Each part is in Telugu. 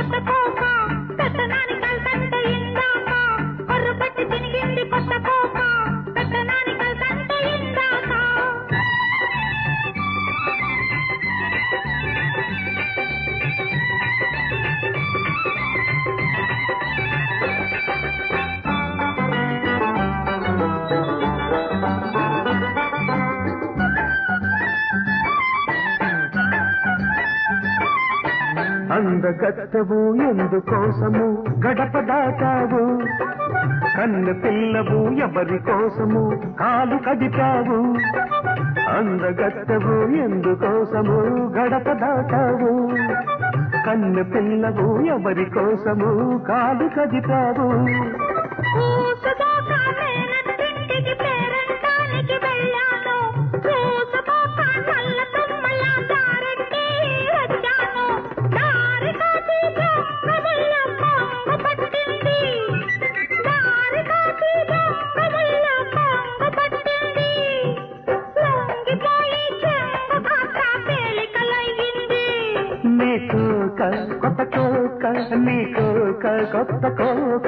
కొత్త కోక పెద్దనాని కల్తంటే ఇందాక కొర్రు పట్టి తినిగింది కొత్త కోక పెద్దనాని కల్తంటే ఇందాక అందగత్తవు ఎందుకోసము గడప దాటావు కన్ను పిల్లవు ఎవరి కోసము కాలు కదిపావు అందగత్తవు ఎందుకోసము గడప దాటావు కన్ను పిల్లవు ఎవరి కోసము కాలు కదిపావు కొత్త కోక నీ కోక కొత్త కోక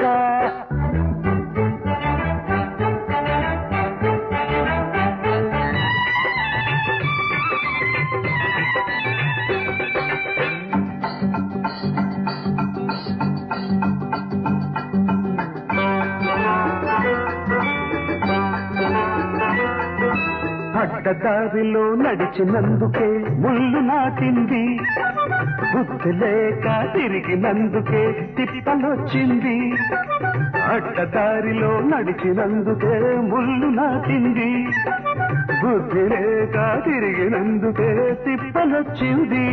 అడ్డదారిలో నడిచినందుకే ముళ్ళు నాటింది బుద్ధి లేక తిరిగినందుకే తిప్పలొచ్చింది అడ్డదారిలో నడిచినందుకే ముళ్ళు నాటింది బుద్ధి లేక తిరిగినందుకే తిప్పలొచ్చింది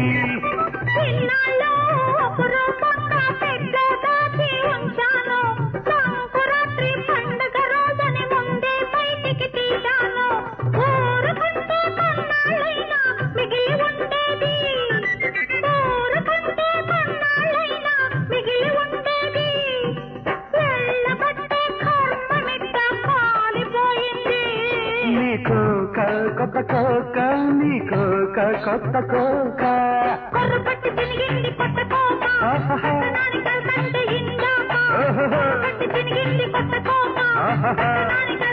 కొత్త కోక నీ కోక కొత్త కోక కొర్రు పట్టి తినిగింది కొత్త కోక పెద్దనాని కల్తంటే ఇందాక కొర్రు పట్టి తినిగింది కొత్త కోక పెద్దనాని